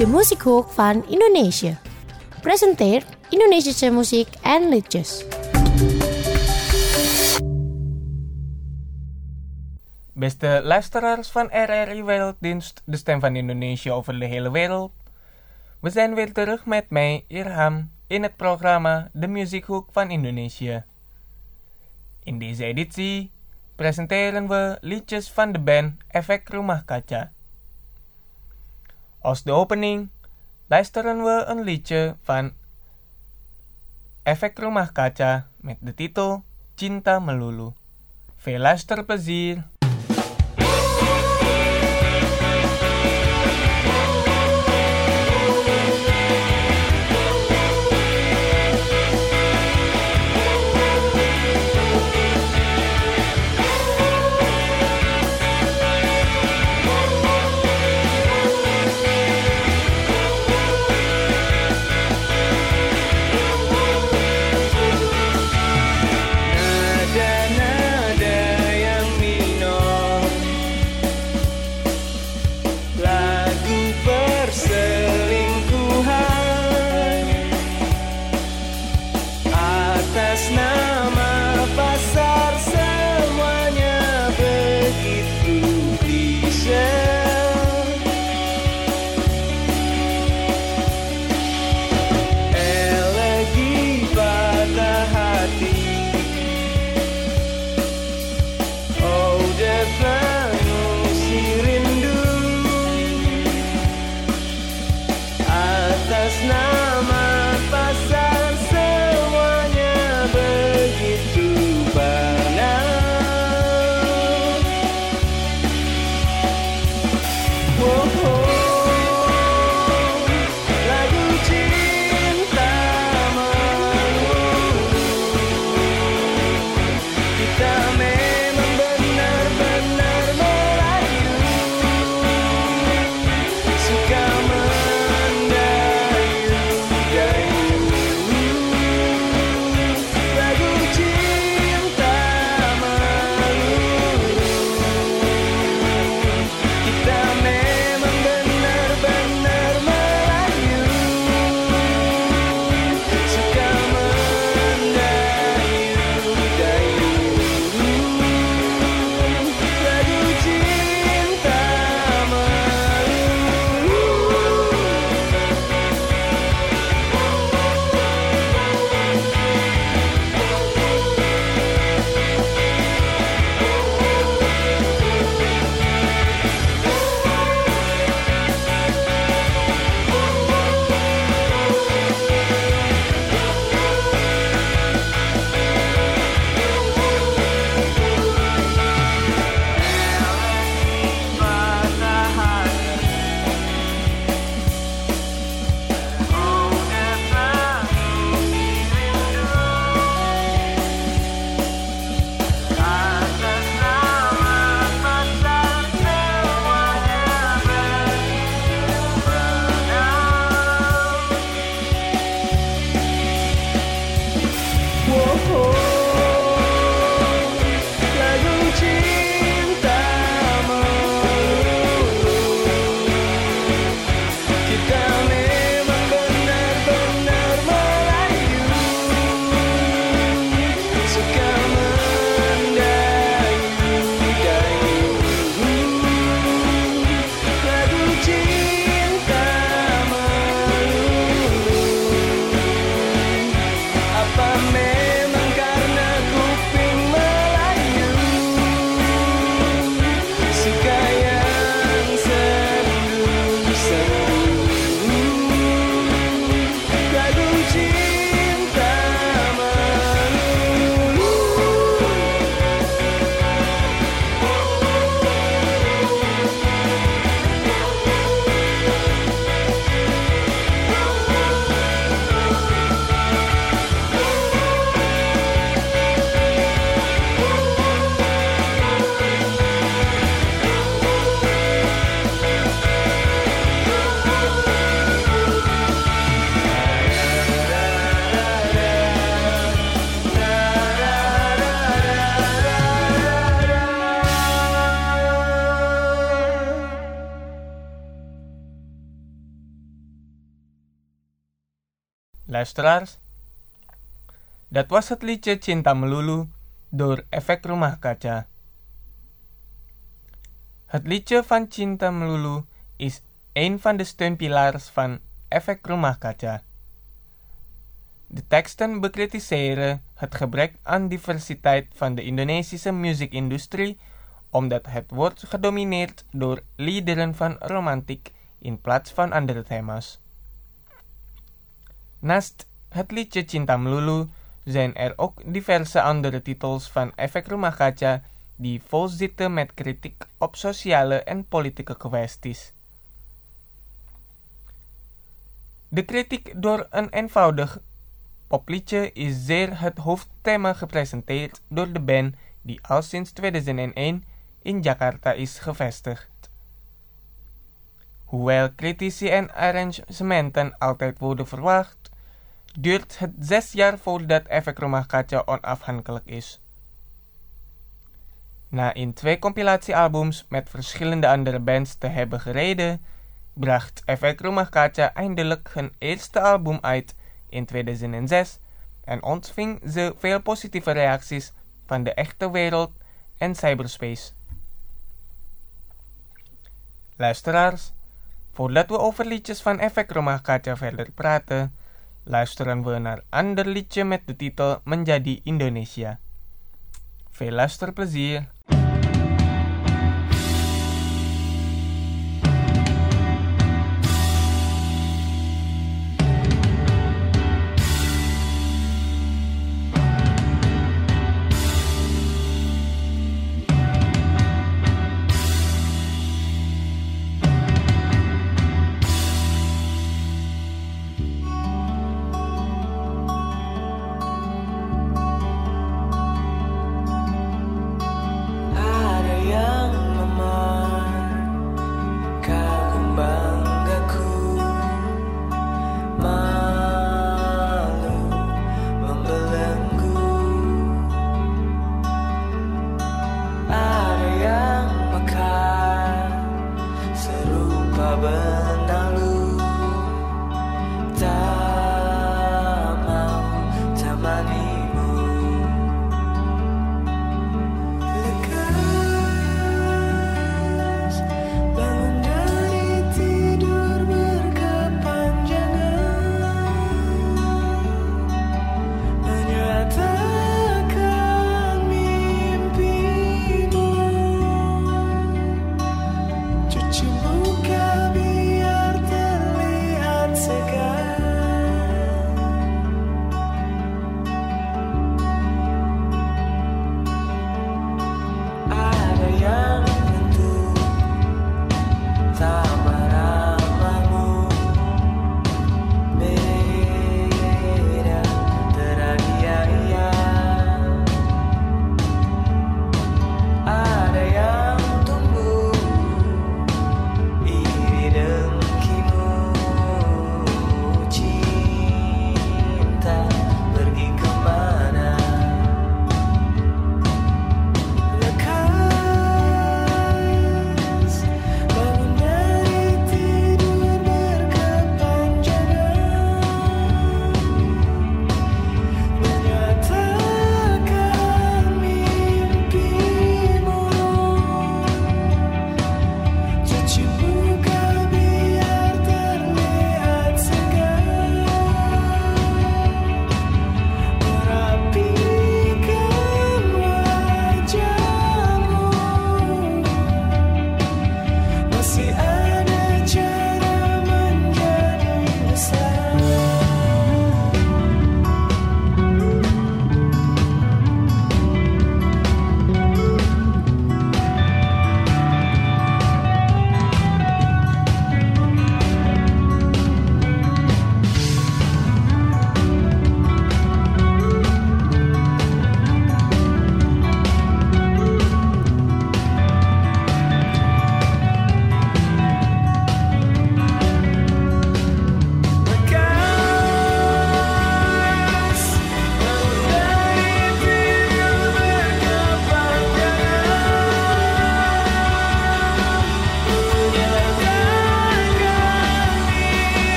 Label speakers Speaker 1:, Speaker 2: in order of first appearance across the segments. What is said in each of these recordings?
Speaker 1: de Muziekhoek van Indonesië. Presenteert Indonesische muziek en liedjes.
Speaker 2: Beste luisteraars van RRI Werelddienst, de stem van Indonesië over de hele wereld. We zijn weer terug met mij, Irham, in het programma De Muziekhoek van Indonesië. In deze editie presenteren we liedjes van de band Efek Rumah Kaca. Als de opening luisteren we een liedje van Efek Rumah Kaca met de titel Cinta Melulu. Veel luisterplezier!
Speaker 3: Nada yang minor
Speaker 2: Luisteraars, dat was het liedje Cinta Melulu door Efek Rumah Kaca. Het liedje van Cinta Melulu is een van de steunpilars van Efek Rumah Kaca. De teksten bekritiseren het gebrek aan diversiteit van de Indonesische muziekindustrie, omdat het wordt gedomineerd door liederen van romantiek in plaats van andere thema's. Naast het liedje Cinta Melulu zijn er ook diverse andere titels van Efek Rumah Kaca die vol zitten met kritiek op sociale en politieke kwesties. De kritiek door een eenvoudig popliedje is zeer het hoofdthema gepresenteerd door de band die al sinds 2001 in Jakarta is gevestigd. Hoewel critici en arrangementen altijd worden verwacht, duurt het 6 jaar voordat Efek Rumah Kaca onafhankelijk is. Na in 2 compilatiealbums met verschillende andere bands te hebben gereden, bracht Efek Rumah Kaca eindelijk hun eerste album uit in 2006 en ontving ze veel positieve reacties van de echte wereld en cyberspace. Luisteraars, voordat we over liedjes van Efek Rumah Kaca verder praten, luisteren we naar een ander liedje met de titel Menjadi Indonesia. Veel luisterplezier!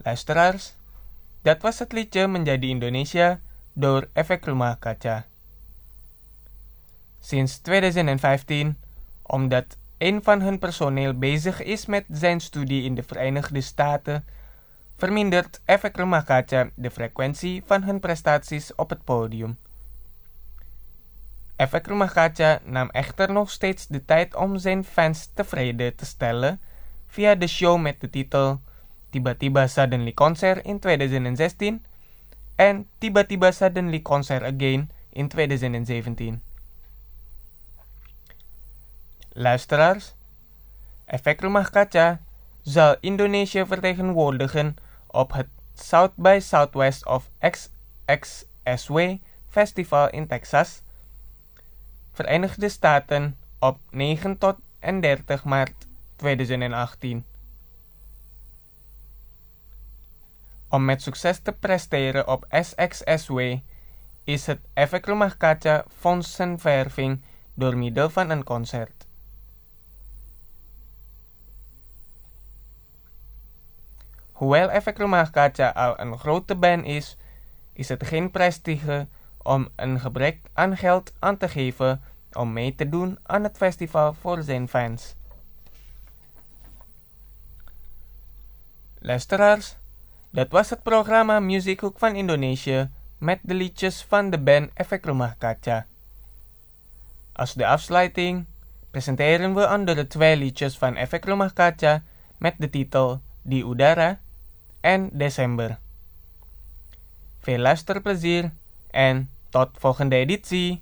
Speaker 2: Luisteraars, dat was het liedje Menjadi Indonesia door Efek Rumah Kaca. Sinds 2015, omdat een van hun personeel bezig is met zijn studie in de Verenigde Staten, vermindert Efek Rumah Kaca de frequentie van hun prestaties op het podium. Efek Rumah Kaca nam echter nog steeds de tijd om zijn fans tevreden te stellen via de show met de titel Tiba-Tiba Suddenly Concert in 2016 en Tiba-Tiba Suddenly Concert Again in 2017. Luisteraars, Efek Rumah Kaca zal Indonesië vertegenwoordigen op het South by Southwest of XXSW Festival in Texas, Verenigde Staten op 9 tot en 30 maart 2018. Om met succes te presteren op SXSW is het Efek Rumah Kaca fondsenwerving door middel van een concert. Hoewel Efek Rumah Kaca al een grote band is het geen prestige om een gebrek aan geld aan te geven om mee te doen aan het festival voor zijn fans. Luisteraars, dat was het programma Muziekhoek van Indonesië met de liedjes van de band Efek Rumah Kaca. Als de afsluiting presenteren we andere 2 liedjes van Efek Rumah Kaca met de titel Di Udara en Desember. Veel luisterplezier en tot volgende editie.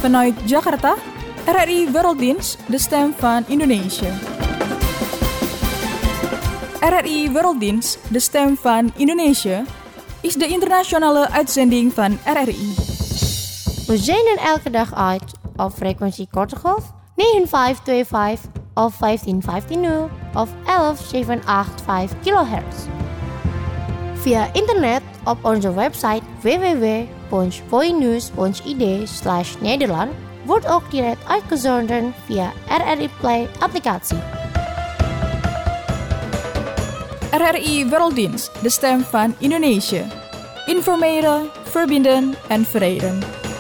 Speaker 3: Vanuit Jakarta, RRI Werelddienst, de stem van Indonesië. RRI Werelddienst, de stem van Indonesië, is de internationale uitzending van RRI.
Speaker 1: We zenden elke dag uit op frequentie korte golf 9525 of 15150 of 11785 kHz. Via internet op onze website www.poinnews.id/Nederland wordt ook direct uitgezonden via RRI Play applicatie.
Speaker 3: RRI Werelddienst, de stem van Indonesië. Informeren, verbinden en verenigen.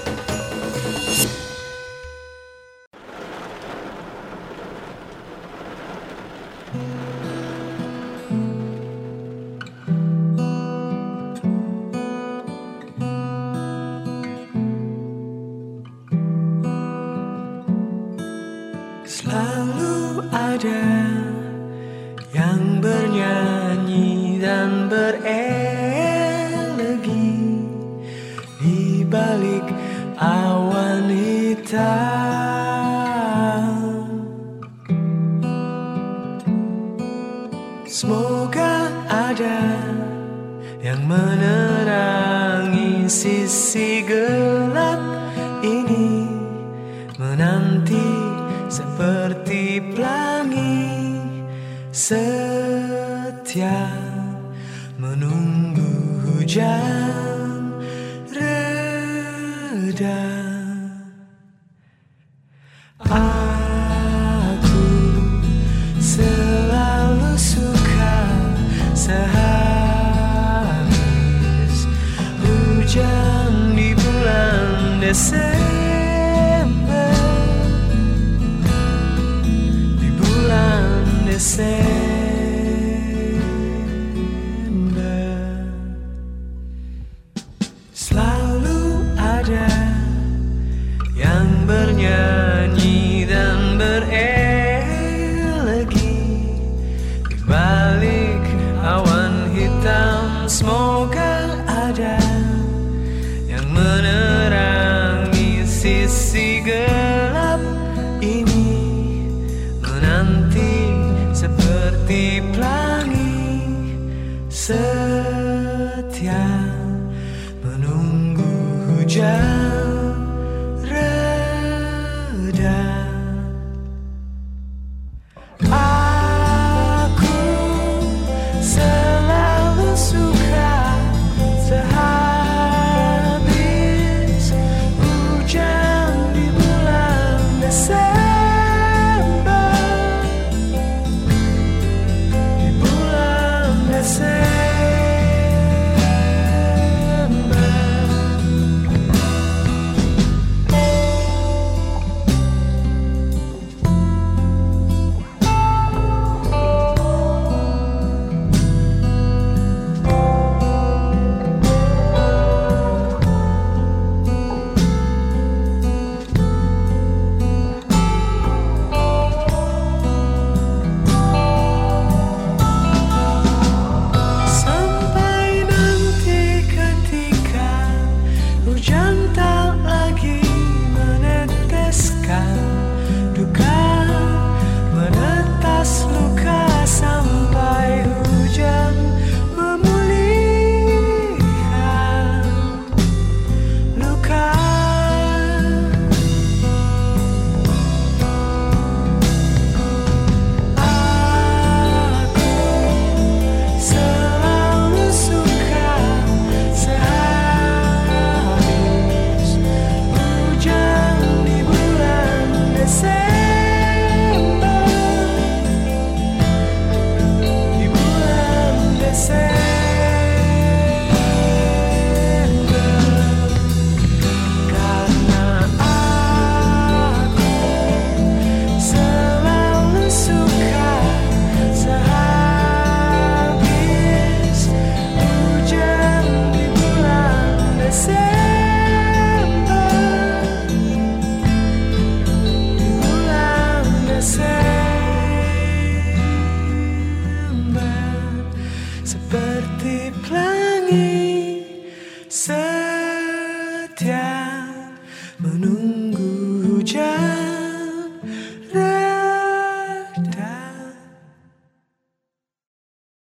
Speaker 4: Selalu ada yang bernyanyi dan berenergi di balik awan hitam. Semoga ada yang menerangi sisi gelap ini, menanti seperti pelangi setia menunggu hujan reda. Aku selalu suka sehabis hujan di bulan Desember. Selalu ada yang bernyanyi dan berelegi di balik awan hitam. Semoga ada yang menerangi sisi gelap ini, menanti seperti pelangi setia menunggu hujan.